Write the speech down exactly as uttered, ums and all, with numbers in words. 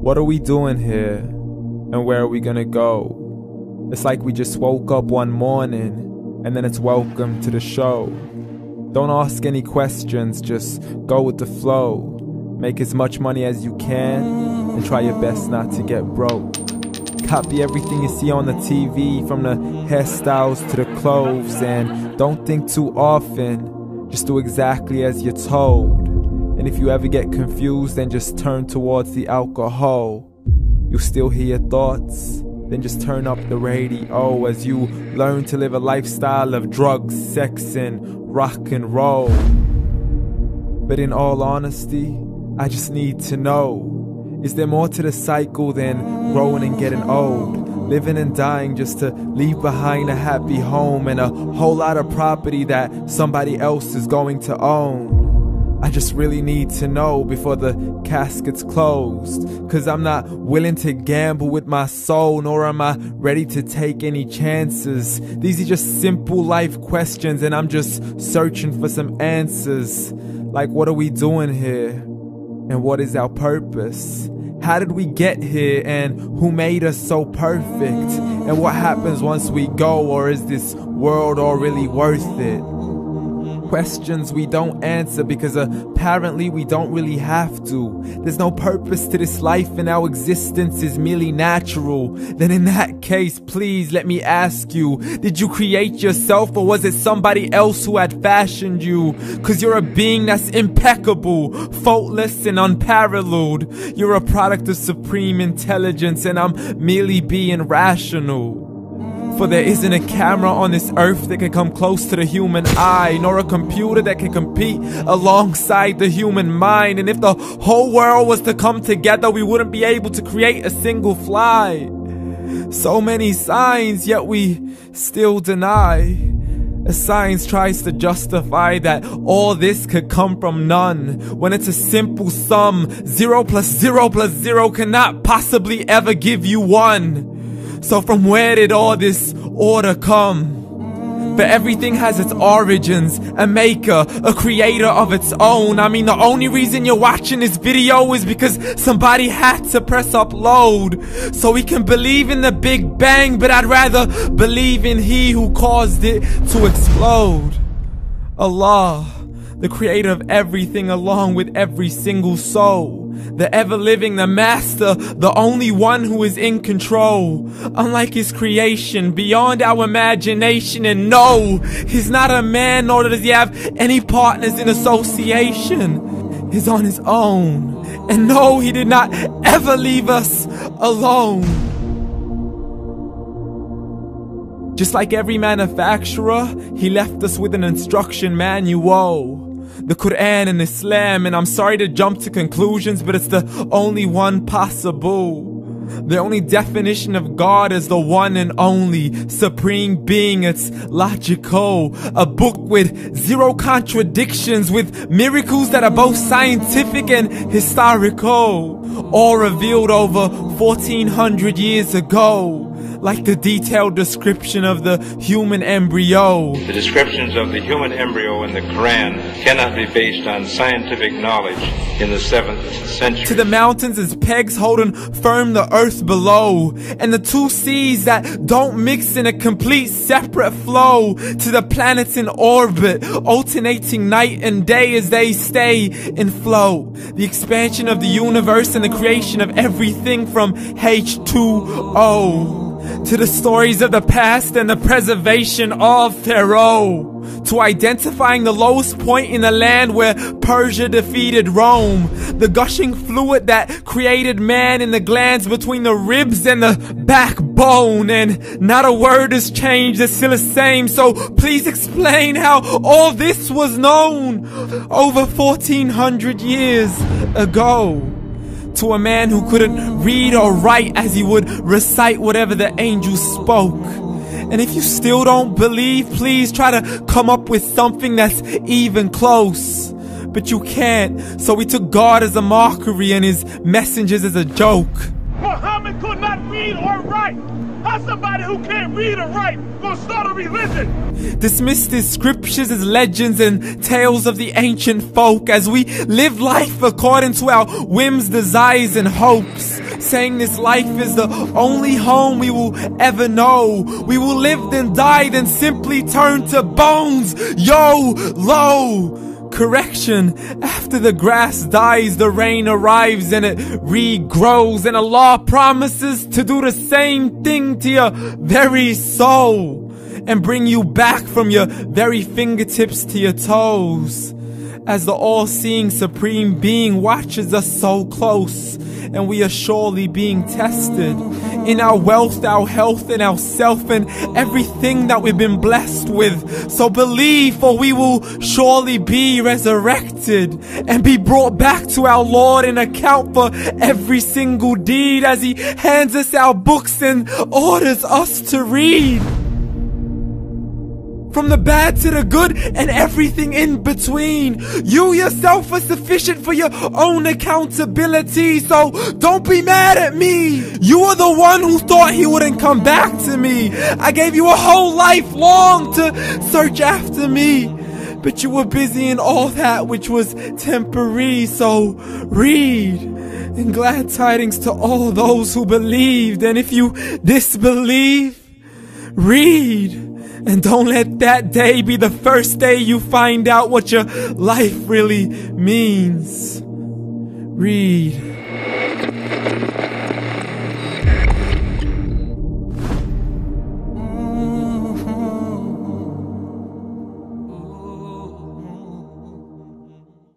What are we doing here? And where are we gonna go? It's like we just woke up one morning and then it's welcome to the show. Don't ask any questions, just go with the flow. Make as much money as you can and try your best not to get broke. Copy everything you see on the T V, from the hairstyles to the clothes, and don't think too often, just do exactly as you're told. And if you ever get confused, then just turn towards the alcohol. You'll still hear your thoughts, then just turn up the radio as you learn to live a lifestyle of drugs, sex, and rock and roll. But in all honesty, I just need to know, is there more to the cycle than growing and getting old? Living and dying just to leave behind a happy home and a whole lot of property that somebody else is going to own. I just really need to know before the casket's closed, 'cause I'm not willing to gamble with my soul, nor am I ready to take any chances. These are just simple life questions and I'm just searching for some answers. Like, what are we doing here? And what is our purpose? How did we get here, and who made us so perfect? And what happens once we go, or is this world all really worth it? Questions we don't answer because apparently we don't really have to. There's no purpose to this life and our existence is merely natural. Then in that case, please let me ask you, did you create yourself, or was it somebody else who had fashioned you? 'Cause you're a being that's impeccable, faultless and unparalleled. You're a product of supreme intelligence and I'm merely being rational. For there isn't a camera on this earth that can come close to the human eye, nor a computer that can compete alongside the human mind. And if the whole world was to come together, we wouldn't be able to create a single fly. So many signs, yet we still deny. As science tries to justify that all this could come from none, when it's a simple sum. Zero plus zero plus zero cannot possibly ever give you one. So from where did all this order come? For everything has its origins, a maker, a creator of its own. I mean, the only reason you're watching this video is because somebody had to press upload. So we can believe in the Big Bang, but I'd rather believe in He who caused it to explode. Allah, the creator of everything along with every single soul. The ever-living, the master, the only one who is in control. Unlike his creation, beyond our imagination. And no, he's not a man, nor does he have any partners in association. He's on his own. And no, he did not ever leave us alone. Just like every manufacturer, he left us with an instruction manual. The Quran and Islam, and I'm sorry to jump to conclusions, but it's the only one possible. The only definition of God is the one and only supreme being. It's logical. A book with zero contradictions, with miracles that are both scientific and historical, all revealed over fourteen hundred years ago. Like the detailed description of the human embryo. The descriptions of the human embryo in the Quran cannot be based on scientific knowledge in the seventh century. To the mountains as pegs holding firm the earth below, and the two seas that don't mix in a complete separate flow. To the planets in orbit, alternating night and day as they stay in flow. The expansion of the universe and the creation of everything from H two O. To the stories of the past and the preservation of Pharaoh. To identifying the lowest point in the land where Persia defeated Rome. The gushing fluid that created man in the glands between the ribs and the backbone. And not a word has changed, it's still the same. So please explain how all this was known over fourteen hundred years ago. To a man who couldn't read or write, as he would recite whatever the angels spoke. And if you still don't believe, please try to come up with something that's even close. But you can't, so we took God as a mockery and his messengers as a joke. Muhammad could not read or write. How's somebody who can't read or write gonna start a religion? Dismissed his scriptures as legends and tales of the ancient folk, as we live life according to our whims, desires, and hopes. saying this life is the only home we will ever know. We will live then die, then simply turn to bones. Yo, low. Correction, after the grass dies, the rain arrives and it regrows, and Allah promises to do the same thing to your very soul and bring you back from your very fingertips to your toes, as the all-seeing supreme being watches us so close, and we are surely being tested in our wealth, our health, and our self, and everything that we've been blessed with. So believe, for we will surely be resurrected and be brought back to our Lord and account for every single deed, as He hands us our books and orders us to read. From the bad to the good and everything in between. You yourself are sufficient for your own accountability, so don't be mad at me. You are the one who thought He wouldn't come back to me. I gave you a whole life long to search after me, but you were busy in all that which was temporary. So read, and glad tidings to all those who believed. And if you disbelieve, read. And don't let that day be the first day you find out what your life really means. Read.